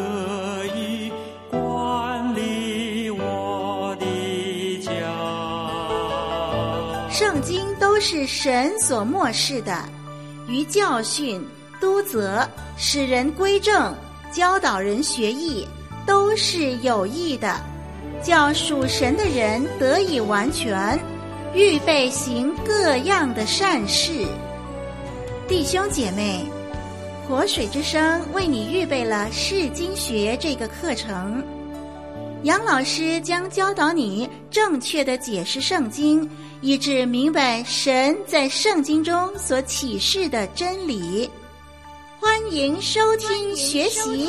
以管理我的家。 圣经都是神所默示的，于教训、督责、使人归正、教导人学艺，都是有益的，叫属神的人得以完全，预备行各样的善事。弟兄姐妹，活水之声为你预备了释经学这个课程，杨老师将教导你正确的解释圣经，以致明白神在圣经中所启示的真理。欢迎收听学习。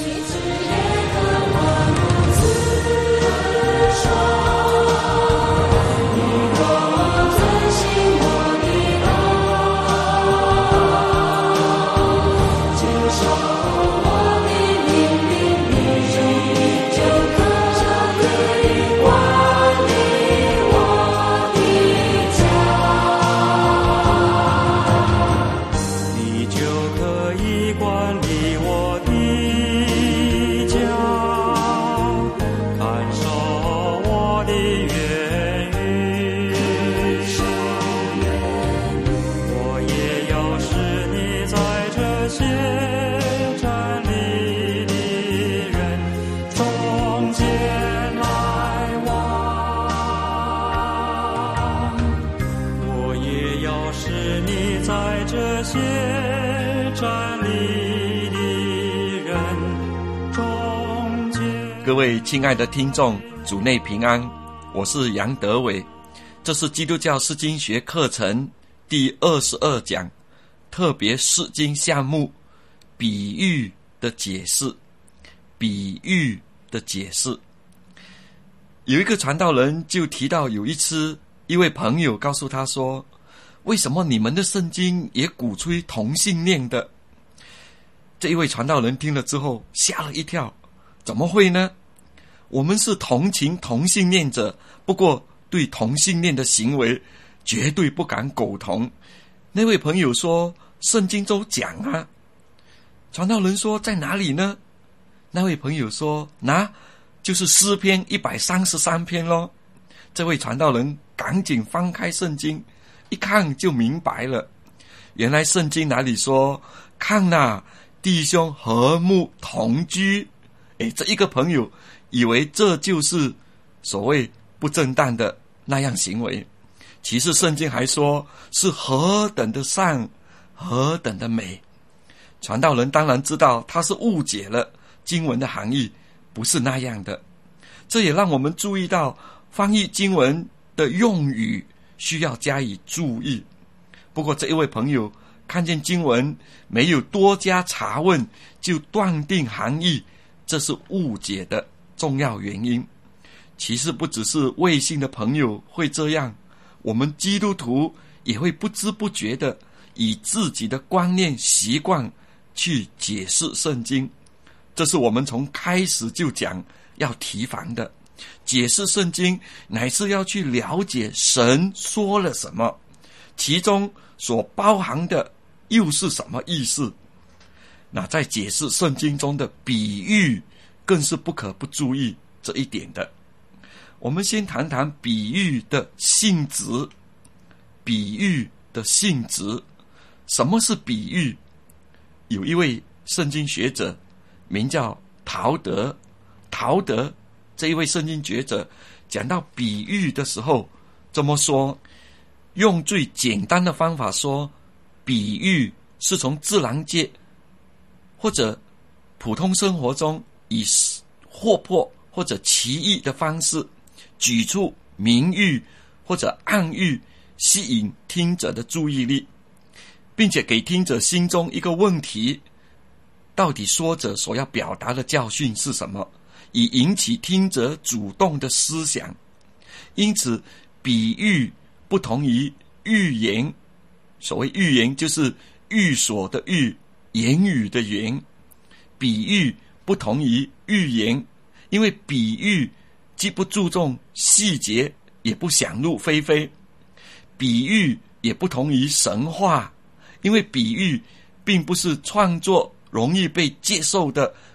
各位亲爱的听众，主内平安，我是杨德伟。这是基督教释经学课程第22讲，特别释经项目比喻的解释。比喻的解释，有一个传道人就提到，有一次一位朋友告诉他说，为什么你们的圣经也鼓吹同性恋的？这一位传道人听了之后吓了一跳，怎么会呢？我们是同情同性恋者，不过对同性恋的行为绝对不敢苟同。那位朋友说，圣经中讲啊。传道人说，在哪里呢？那位朋友说，就是诗篇133篇咯。这位传道人赶紧翻开圣经，一看就明白了。原来圣经哪里说，看哪，弟兄和睦同居。这一个朋友以为这就是所谓不正当的那样行为，其实圣经还说是何等的善，何等的美。传道人当然知道他是误解了经文的含义，不是那样的。这也让我们注意到翻译经文的用语需要加以注意。不过这一位朋友看见经文没有多加查问就断定含义，这是误解的重要原因。其实不只是未信的朋友会这样，我们基督徒也会不知不觉的以自己的观念习惯去解释圣经。这是我们从开始就讲要提防的。解释圣经乃是要去了解神说了什么，其中所包含的又是什么意思。那在解释圣经中的比喻更是不可不注意这一点的。我们先谈谈比喻的性质。比喻的性质，什么是比喻？有一位圣经学者名叫陶德这一位圣经学者讲到比喻的时候这么说，用最简单的方法说，比喻是从自然界或者普通生活中以活泼或者奇异的方式举出明喻或者暗喻，吸引听者的注意力，并且给听者心中一个问题，到底说者所要表达的教训是什么，以引起听者主动的思想。因此比喻不同于寓言。所谓寓言就是寓所的寓，言语的言。比喻不同于寓言，因为比喻既不注重细节，也不想入非非。比喻也不同于神话，因为比喻并不是创作容易被接受的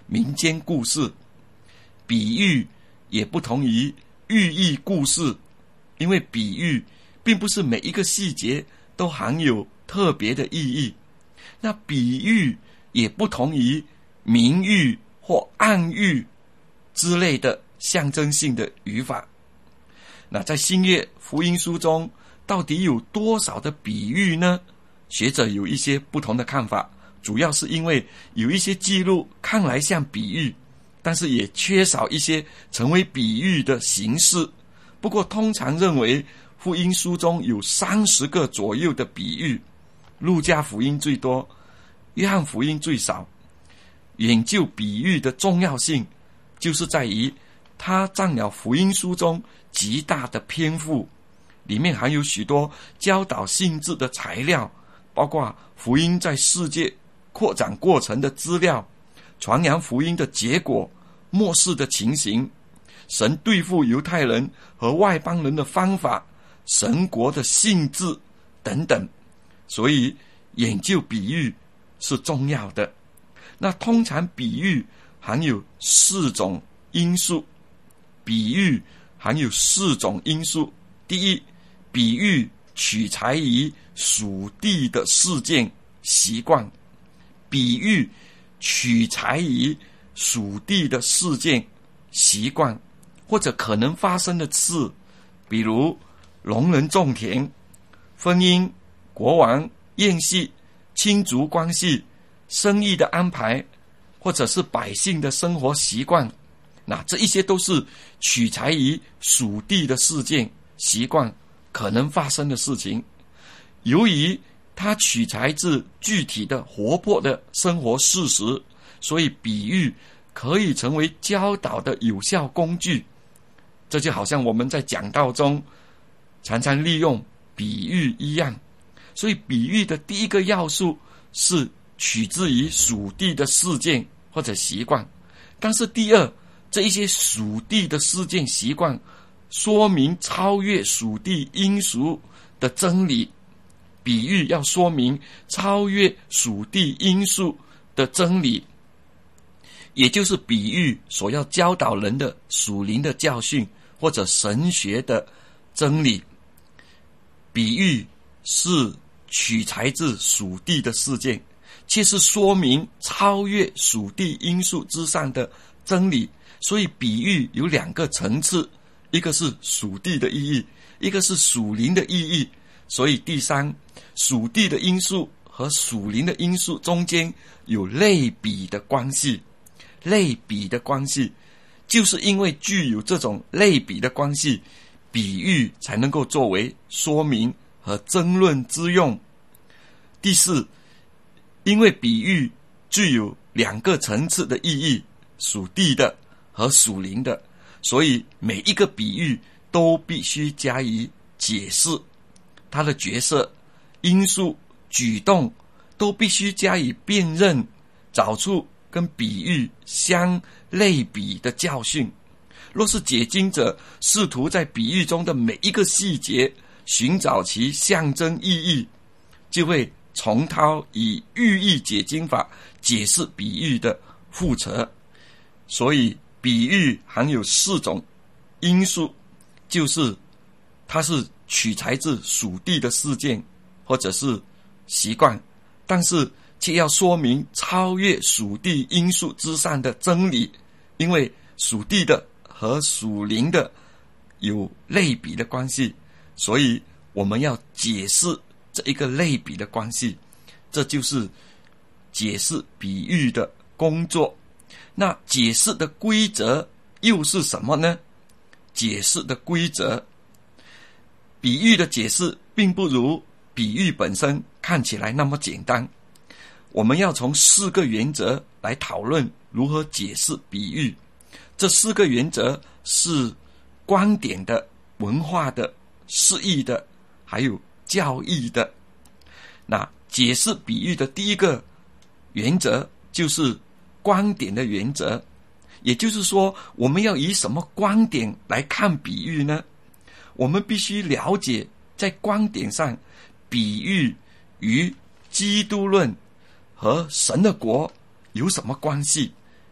民间故事。比喻也不同于寓意故事，因为比喻并不是每一个细节都含有特别的意义。那比喻也不同于明喻或暗喻之类的象征性的语法。那在新约福音书中，到底有多少的比喻呢？学者有一些不同的看法，主要是因为有一些记录看来像比喻，但是也缺少一些成为比喻的形式。不过通常认为福音书中有30个左右的比喻，路加福音最多，约翰福音最少。研究比喻的重要性，就是在于它占了福音书中极大的篇幅，里面含有许多教导性质的材料，包括福音在世界扩展过程的资料，传扬福音的结果，末世的情形，神对付犹太人和外邦人的方法，神国的性质等等。所以研究比喻是重要的。那通常比喻含有4种因素，比喻含有4种因素。第一，比喻取材于属地的事件习惯，比喻取材于属地的事件习惯，或者可能发生的事，比如农人种田、婚姻、国王、宴席、亲族关系、生意的安排，或者是百姓的生活习惯。那这一些都是取材于属地的事件习惯可能发生的事情。由于它取材自具体的活泼的生活事实，所以比喻可以成为教导的有效工具。这就好像我们在讲道中常常利用比喻一样。所以比喻的第一个要素是取自于属地的事件或者习惯，但是第二，这一些属地的事件习惯说明超越属地因素的真理。比喻要说明超越属地因素的真理，也就是比喻所要教导人的属灵的教训或者神学的真理。比喻是取材自属地的事件，却是说明超越属地因素之上的真理。所以比喻有2个层次，一个是属地的意义，一个是属灵的意义。所以第三，属地的因素和属灵的因素中间有类比的关系。类比的关系就是因为具有这种类比的关系，比喻才能够作为说明和争论之用。第四，因为比喻具有2个层次的意义，属地的和属灵的，所以每一个比喻都必须加以解释，它的角色、因素、举动都必须加以辨认，找出跟比喻相类比的教训。若是解经者试图在比喻中的每一个细节寻找其象征意义，就会重蹈以寓意解经法解释比喻的覆辙。所以比喻含有4种因素，就是它是取材自属地的事件或者是习惯，但是却要说明超越属地因素之上的真理。因为属地的和属灵的有类比的关系，所以我们要解释这一个类比的关系，这就是解释比喻的工作。那解释的规则又是什么呢？解释的规则，比喻的解释并不如比喻本身看起来那么简单。我们要从4个原则来讨论如何解释比喻。这4个原则是观点的、文化的、释义的，还有教义的。那解释比喻的第一个原则就是观点的原则，也就是说，我们要以什么观点来看比喻呢？我们必须了解在观点上，比喻与基督论和神的国有什么关系。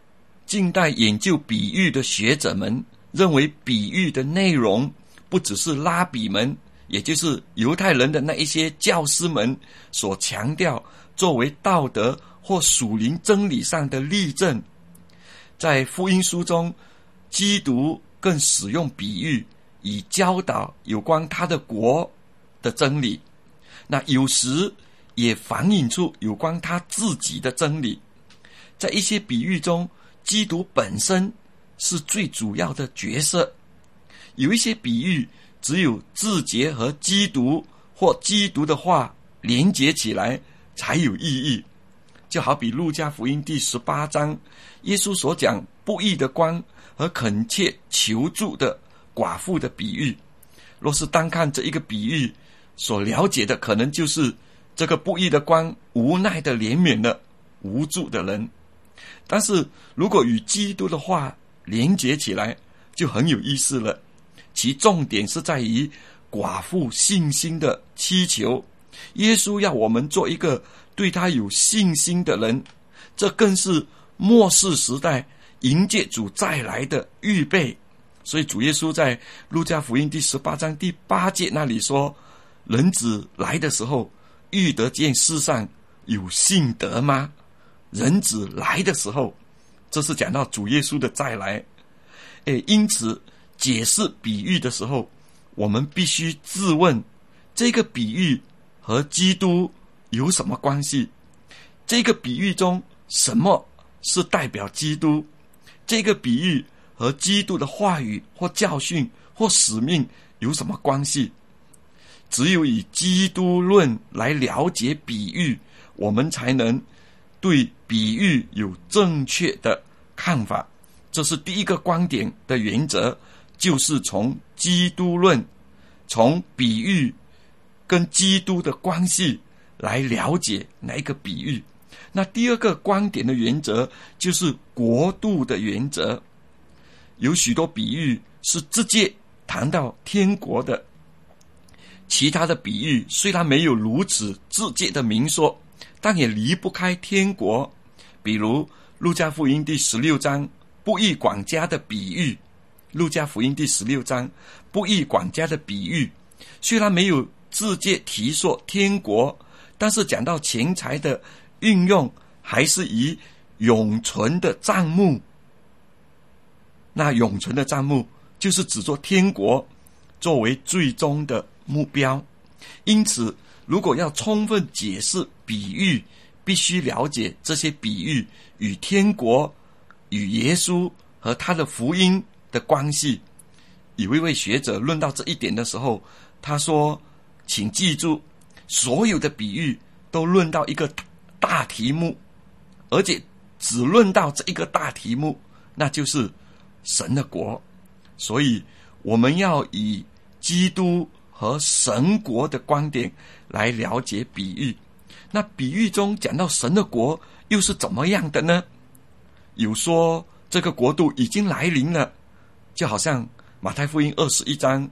近代研究比喻的学者们认为，比喻的内容不只是拉比们，也就是犹太人的那一些教师们所强调作为道德或属灵真理上的例证。在福音书中，基督更使用比喻以教导有关他的国的真理，那有时也反映出有关他自己的真理。在一些比喻中，基督本身是最主要的角色，有一些比喻只有字节和基督或基督的话连结起来才有意义。就好比路加福音第18章，耶稣所讲不义的光和恳切求助的寡妇的比喻。若是单看这一个比喻，所了解的可能就是这个不义的光无奈的怜悯了无助的人。但是如果与基督的话连结起来，就很有意思了。其重点是在于寡妇信心的祈求，耶稣要我们做一个对他有信心的人，这更是末世时代迎接主再来的预备。所以主耶稣在路加福音第18章第8节那里说，人子来的时候，遇得见世上有信德吗？人子来的时候，这是讲到主耶稣的再来。因此解释比喻的时候，我们必须自问，这个比喻和基督有什么关系？这个比喻中什么是代表基督？这个比喻和基督的话语或教训或使命有什么关系？只有以基督论来了解比喻，我们才能对比喻有正确的看法。这是第一个观点的原则，就是从基督论，从比喻跟基督的关系来了解哪一个比喻。那第二个观点的原则就是国度的原则。有许多比喻是直接谈到天国的，其他的比喻虽然没有如此直接的明说，但也离不开天国。比如路加福音第16章不义管家的比喻，路加福音第16章不义管家的比喻虽然没有直接提说天国，但是讲到钱财的运用还是以永存的账目。那永存的账目就是指作天国作为最终的目标。因此如果要充分解释比喻，必须了解这些比喻与天国、与耶稣和他的福音的关系。有一位学者论到这一点的时候，他说，请记住，所有的比喻都论到一个大题目，而且只论到这一个大题目，那就是神的国。所以我们要以基督和神国的观点来了解比喻。那比喻中讲到神的国又是怎么样的呢？有说这个国度已经来临了，就好像马太福音21章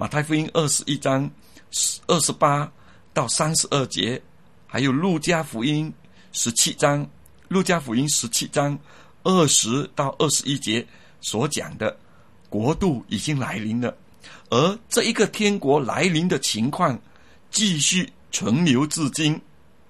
28到32节，还有路加福音17章20到21节所讲的国度已经来临了。而这一个天国来临的情况继续存留至今，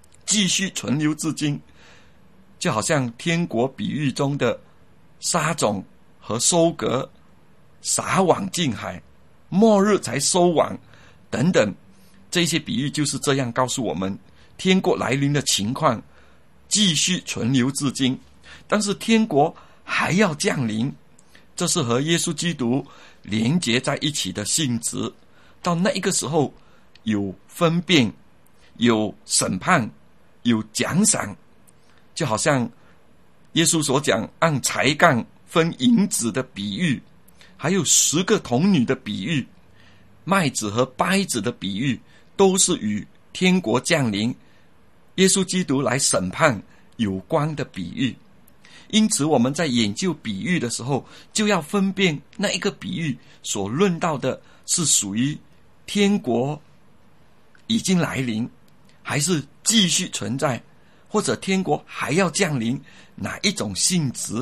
就好像天国比喻中的撒种和收割，撒网进海，末日才收网等等，这些比喻就是这样告诉我们，天国来临的情况继续存留至今。但是天国还要降临，这是和耶稣基督连结在一起的性质。到那一个时候，有分辨，有审判，有奖赏，就好像耶稣所讲按才干分银子的比喻，还有10个童女的比喻，麦子和稗子的比喻，都是与天国降临、耶稣基督来审判有关的比喻。因此我们在研究比喻的时候，就要分辨那一个比喻所论到的是属于天国已经来临，还是继续存在，或者天国还要降临，哪一种性质的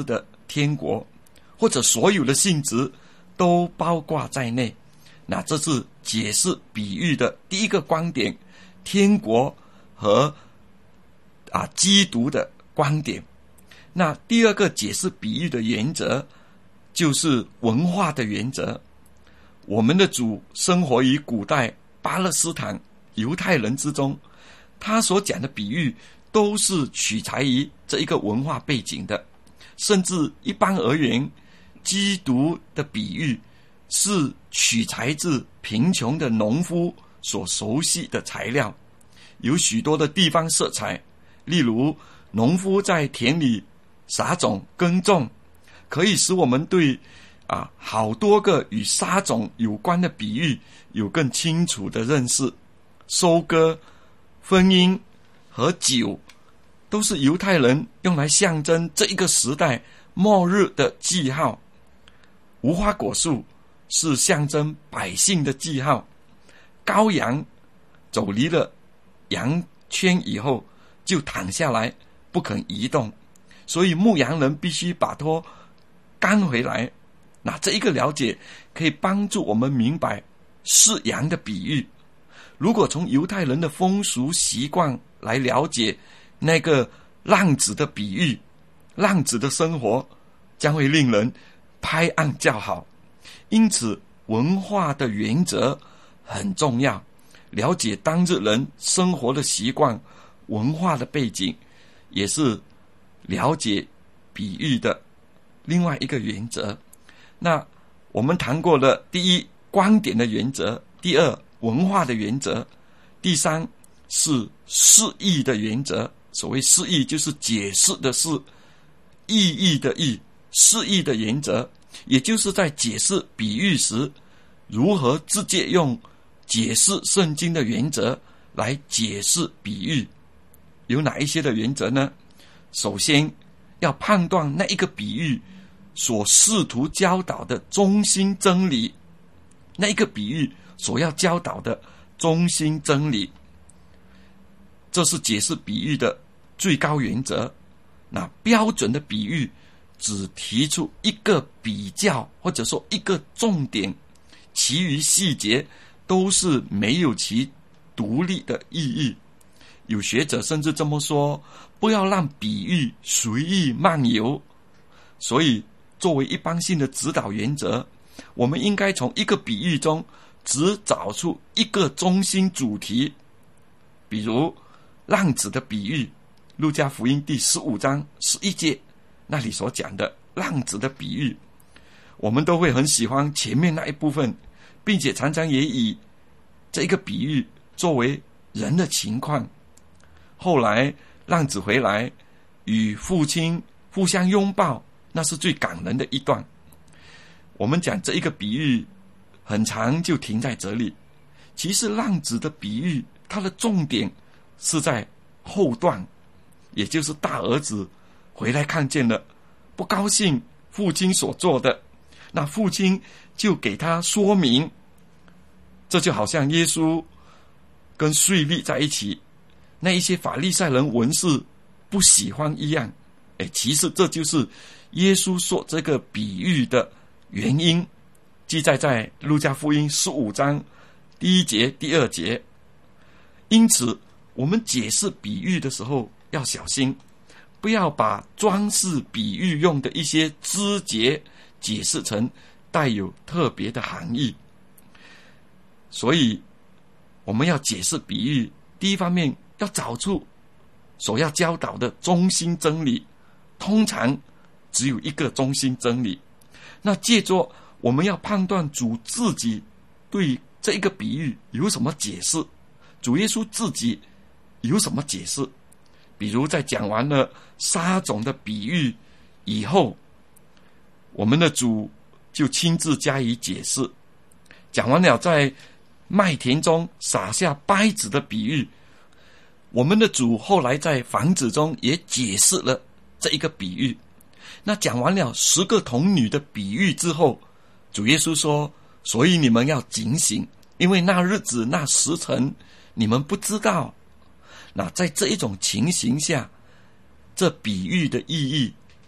天国，或者所有的性质都包括在内。那这是解释比喻的第一个观点，天国和基督的观点。那第二个解释比喻的原则就是文化的原则。我们的主生活于古代巴勒斯坦犹太人之中，他所讲的比喻都是取材于这一个文化背景的。甚至一般而言，基督的比喻是取材自贫穷的农夫所熟悉的材料，有许多的地方色彩。例如农夫在田里撒种耕种，可以使我们对好多个与撒种有关的比喻有更清楚的认识。收割、婚姻和酒都是犹太人用来象征这一个时代末日的记号。无花果树是象征百姓的记号。羔羊走离了羊圈以后就躺下来不肯移动，所以牧羊人必须把它赶回来。那这一个了解可以帮助我们明白是羊的比喻。如果从犹太人的风俗习惯来了解那个浪子的比喻，浪子的生活将会令人拍案叫好。因此文化的原则很重要，了解当日人生活的习惯、文化的背景，也是了解比喻的另外一个原则。那我们谈过了第一，观点的原则；第二，文化的原则；第三是释义的原则。所谓释义，就是解释的释，意义的义，释义的原则，也就是在解释比喻时，如何直接用解释圣经的原则来解释比喻。有哪一些的原则呢？首先要判断那一个比喻所试图教导的中心真理，那一个比喻所要教导的中心真理，这是解释比喻的最高原则。那标准的比喻只提出一个比较，或者说一个重点，其余细节都是没有其独立的意义。有学者甚至这么说，不要让比喻随意漫游。所以作为一般性的指导原则，我们应该从一个比喻中只找出一个中心主题。比如浪子的比喻，路加福音第15章11节那里所讲的浪子的比喻，我们都会很喜欢前面那一部分，并且常常也以这个比喻作为人的情况。后来浪子回来与父亲互相拥抱，那是最感人的一段。我们讲这一个比喻很长就停在这里，其实浪子的比喻它的重点是在后段，也就是大儿子回来看见了，不高兴父亲所做的，那父亲就给他说明。这就好像耶稣跟税吏在一起，那一些法利赛人文士不喜欢一样。其实这就是耶稣说这个比喻的原因，记载在路加福音15章第1节、第2节。因此我们解释比喻的时候要小心，不要把装饰比喻用的一些枝节解释成带有特别的含义。所以我们要解释比喻，第一方面要找出所要教导的中心真理，通常只有一个中心真理。那借着我们要判断主自己对这一个比喻有什么解释，主耶稣自己有什么解释。比如在讲完了撒种的比喻以后，我们的主就亲自加以解释。讲完了在麦田中撒下稗子的比喻，我们的主后来在房子中也解释了这一个比喻。那讲完了10个童女的比喻之后，主耶稣说，所以你们要警醒，因为那日子那时辰你们不知道。那在这一种情形下，这比喻的意义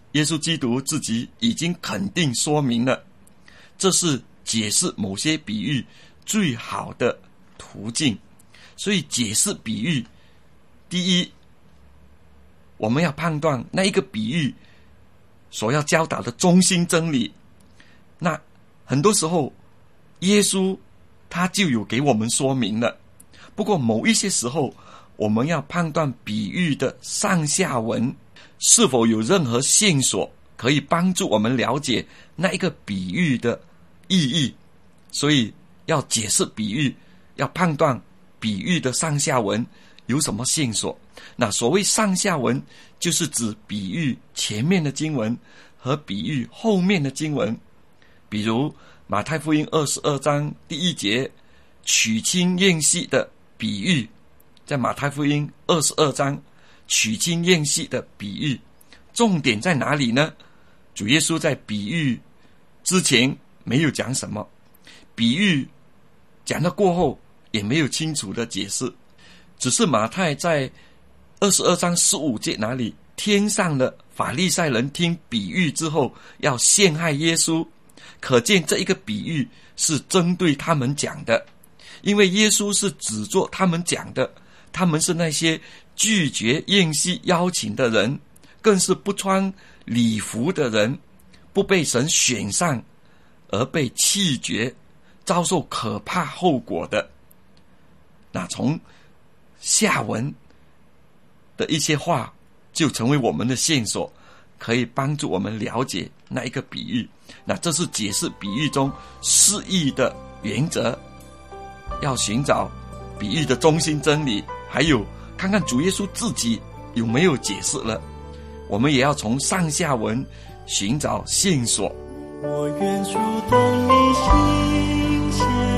耶稣基督自己已经肯定说明了，这是解释某些比喻最好的途径。所以解释比喻，第一，我们要判断那一个比喻所要教导的中心真理。那很多时候耶稣他就有给我们说明了，不过某一些时候我们要判断比喻的上下文是否有任何线索可以帮助我们了解那一个比喻的意义。所以要解释比喻，要判断比喻的上下文有什么线索。那所谓上下文，就是指比喻前面的经文和比喻后面的经文。比如马太福音22章第1节娶亲宴席的比喻，在马太福音22章娶亲宴席的比喻，重点在哪里呢？主耶稣在比喻之前没有讲什么，比喻讲到过后也没有清楚的解释，只是马太在22章15节那里，天上的法利赛人听比喻之后要陷害耶稣，可见这一个比喻是针对他们讲的，因为耶稣是只做他们讲的，他们是那些拒绝宴席邀请的人，更是不穿礼服的人，不被神选上而被弃绝，遭受可怕后果的。那从下文的一些话就成为我们的线索，可以帮助我们了解那一个比喻。那这是解释比喻中释义的原则，要寻找比喻的中心真理，还有看看主耶稣自己有没有解释了。我们也要从上下文寻找线索。 我愿触动你心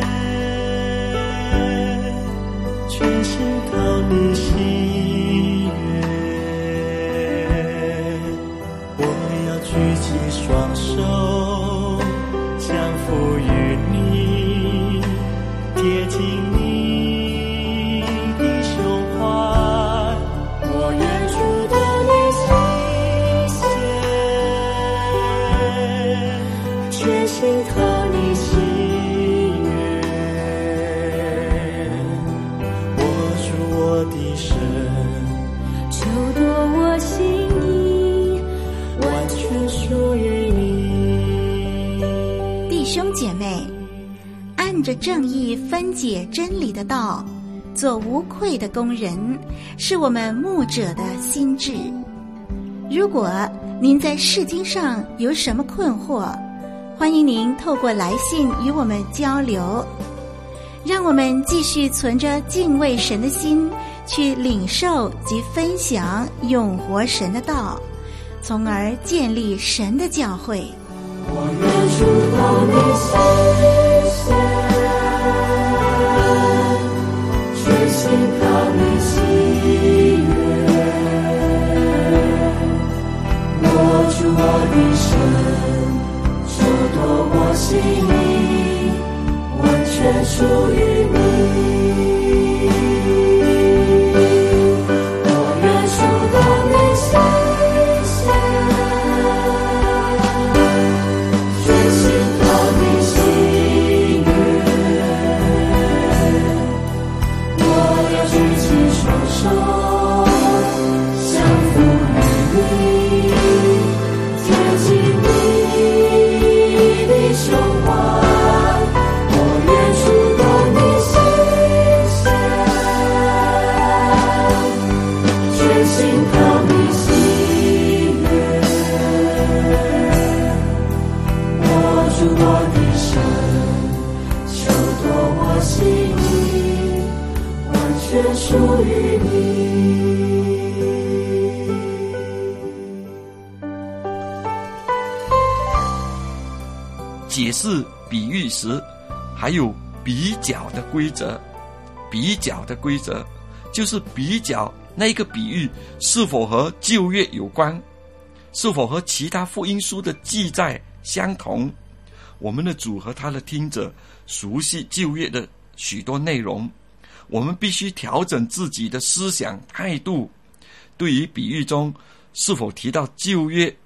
弦，全心靠你喜悦。我要举起双手，降服于你，贴近你的胸怀。我愿触动你心弦，全心靠你喜悦。握住我的神， 就夺我心意， 完全属于你。 弟兄姐妹，按着正义分解真理的道，做无愧的工人，是我们牧者的心志。如果您在释经上有什么困惑，欢迎您透过来信与我们交流。让我们继续存着敬畏神的心，去领受及分享永活神的道，从而建立神的教会。 我愿触动你心弦，全心靠你喜悦。握住我的手，就夺我心意，完全属于你。我愿触动你心弦，全心靠你喜悦。我要举起双手，降服于你，贴近你的胸怀。我愿触动你心弦，全心靠你喜悦。握住我的手，就夺我心意，完全属于你。 解释比喻时还有比较的规则。比较的规则就是比较那一个比喻是否和旧约有关，是否和其他福音书的记载相同。我们的主和他的听者熟悉旧约的许多内容，我们必须调整自己的思想态度，对于比喻中是否提到旧约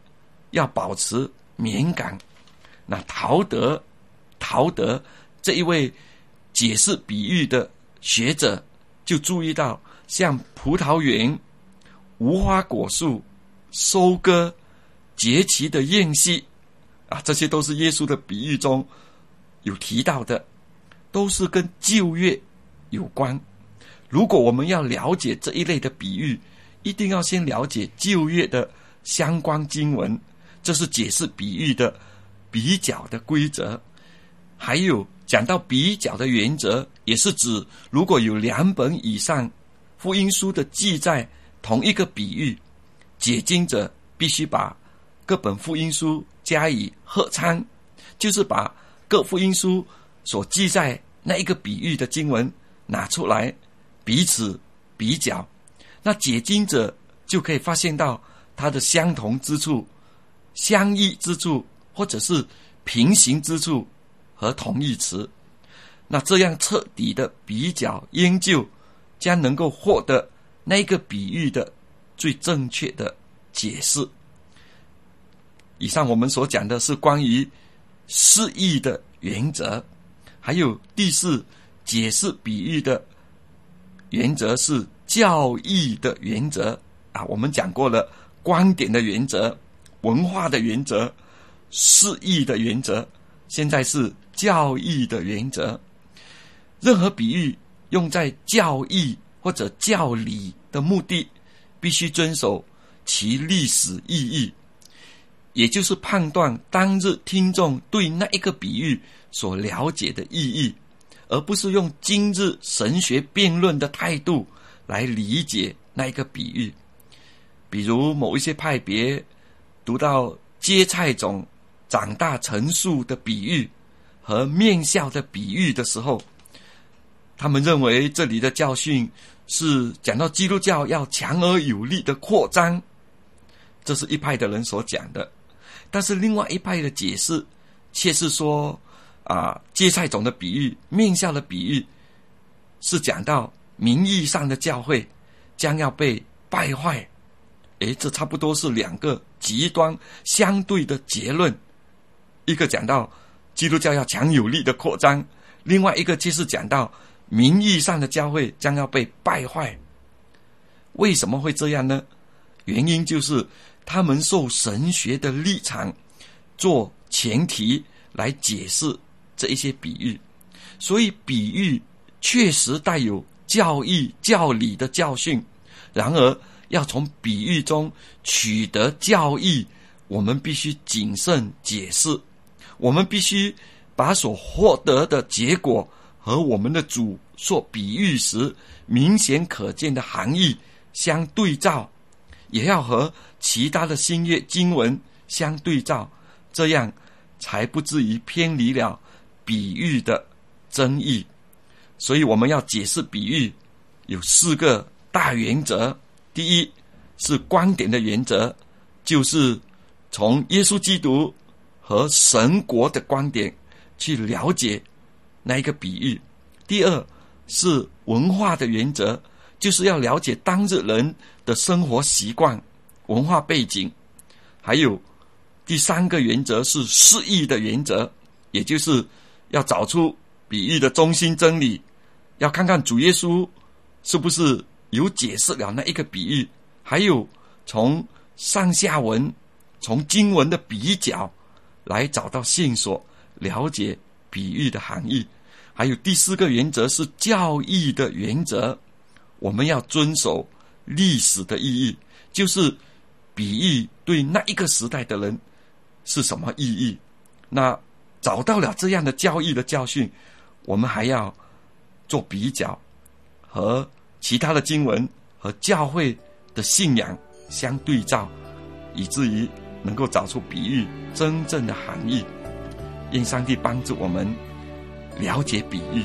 要保持敏感。那陶德这一位解释比喻的学者就注意到，像葡萄园、无花果树、收割、节期的宴席这些都是耶稣的比喻中有提到的，都是跟旧约有关。如果我们要了解这一类的比喻，一定要先了解旧约的相关经文，这是解释比喻的比较的规则。还有讲到比较的原则，也是指如果有2本以上福音书的记载同一个比喻，解经者必须把各本福音书加以合参，就是把各福音书所记载那一个比喻的经文拿出来彼此比较，那解经者就可以发现到它的相同之处、相异之处，或者是平行之处和同义词。那这样彻底的比较研究，将能够获得那个比喻的最正确的解释。以上我们所讲的是关于释义的原则，还有第4，解释比喻的原则是教义的原则我们讲过了观点的原则、文化的原则、释义的原则，现在是教义的原则。任何比喻用在教义或者教理的目的，必须遵守其历史意义，也就是判断当日听众对那一个比喻所了解的意义，而不是用今日神学辩论的态度来理解那一个比喻。比如某一些派别读到芥菜种长大成树的比喻和面笑的比喻的时候，他们认为这里的教训是讲到基督教要强而有力的扩张，这是一派的人所讲的。但是另外一派的解释却是说芥菜种的比喻、面笑的比喻是讲到名义上的教会将要被败坏。这差不多是2个极端相对的结论，一个讲到基督教要强有力的扩张，另外一个就是讲到名义上的教会将要被败坏。为什么会这样呢？原因就是他们受神学的立场做前提来解释这一些比喻，所以比喻确实带有教义、教理的教训，然而要从比喻中取得教义，我们必须谨慎解释，我们必须把所获得的结果和我们的主所比喻时明显可见的含义相对照，也要和其他的新约经文相对照，这样才不至于偏离了比喻的真意。所以我们要解释比喻有4个大原则。第一是观点的原则，就是从耶稣基督和神国的观点去了解那一个比喻。第2是文化的原则，就是要了解当日人的生活习惯、文化背景。还有第3个原则是释义的原则，也就是要找出比喻的中心真理，要看看主耶稣是不是有解释了那一个比喻，还有从上下文、从经文的比较来找到线索，了解比喻的含义。还有第4个原则是教义的原则，我们要遵守历史的意义，就是比喻对那一个时代的人是什么意义。那找到了这样的教义的教训，我们还要做比较，和其他的经文和教会的信仰相对照，以至于能够找出比喻真正的含义。愿上帝帮助我们了解比喻。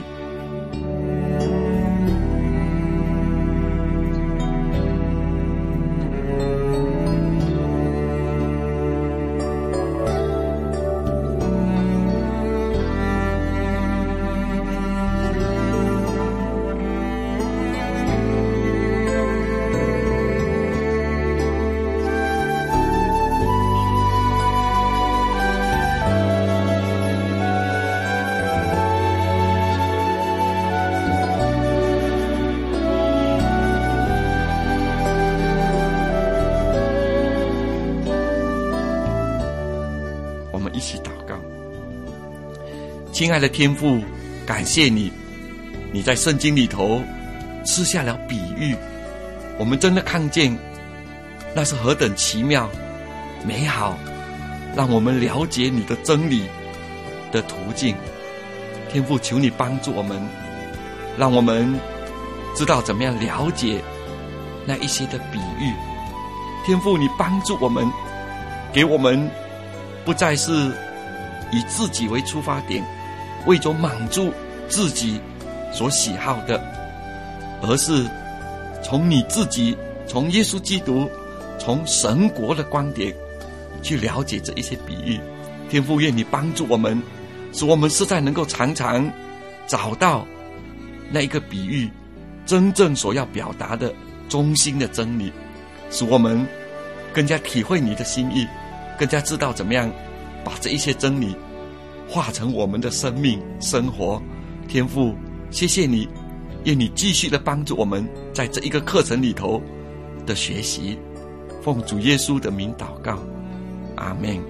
亲爱的天父，感谢你，你在圣经里头赐下了比喻，我们真的看见那是何等奇妙美好，让我们了解你的真理的途径。天父，求你帮助我们，让我们知道怎么样了解那一些的比喻。天父，你帮助我们，给我们不再是以自己为出发点，为着满足自己所喜好的，而是从你自己，从耶稣基督，从神国的观点去了解这一些比喻。天父，愿你帮助我们，使我们实在能够常常找到那一个比喻真正所要表达的中心的真理，使我们更加体会你的心意，更加知道怎么样把这一些真理化成我们的生命生活。天父，谢谢你，愿你继续的帮助我们在这一个课程里头的学习。奉主耶稣的名祷告，阿们。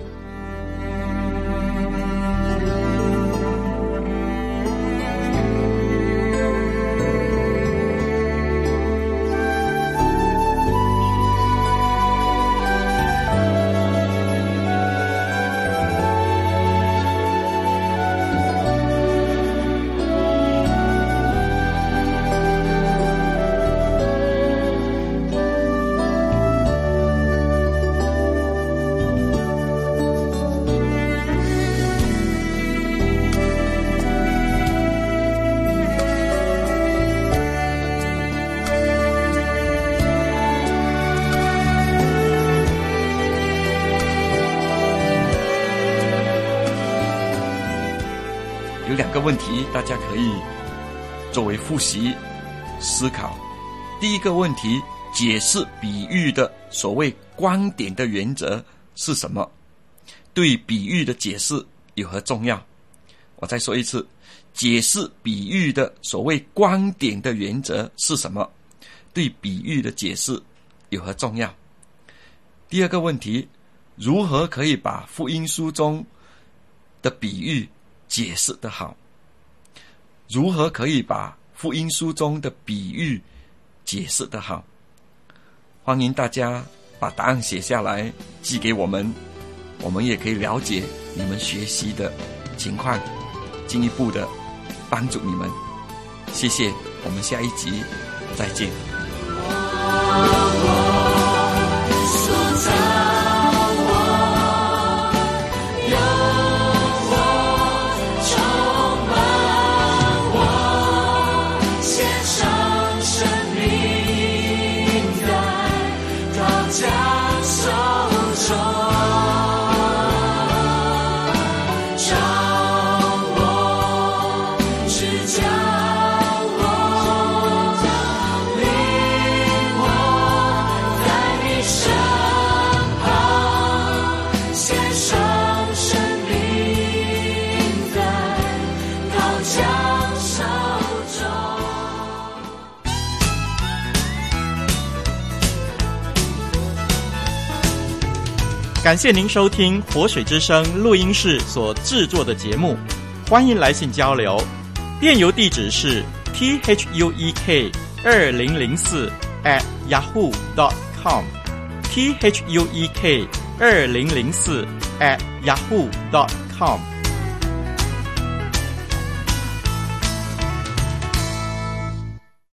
有两个问题大家可以作为复习思考。第一个问题，解释比喻的所谓观点的原则是什么？对比喻的解释有何重要？我再说一次，解释比喻的所谓观点的原则是什么？对比喻的解释有何重要？第二个问题，如何可以把福音书中的比喻解释得好？如何可以把福音书中的比喻解释得好？欢迎大家把答案写下来寄给我们，我们也可以了解你们学习的情况，进一步的帮助你们。谢谢，我们下一集再见。 感谢您收听活水之声录音室所制作的节目，欢迎来信交流。电邮地址是 thuek2004@yahoo.com thuek2004@yahoo.com